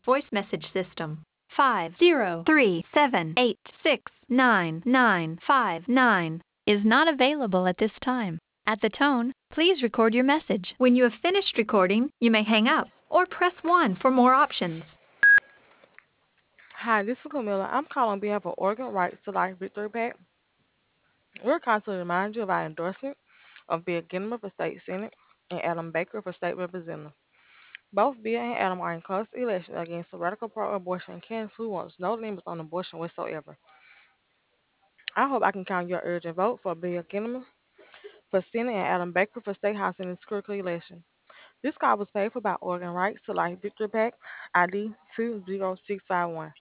Voice message system. 50378699959 is not available at this time. At the tone, please record your message. When you have finished recording, you may hang up or press 1 for more options. Hi, this is Camilla. I'm calling on behalf of Oregon Rights to Life Victory PAC. We're calling to remind you of our endorsement of Bill Gittimer for State Senate and Adam Baker for State Representative. Both Bill and Adam are in close election against the radical pro-abortion candidate who wants no limits on abortion whatsoever. I hope I can count your urgent vote for Bill Gittimer for Senate and Adam Baker for State House in this critical election. This call was paid for by Oregon Rights to Life Victory PAC, ID 20651.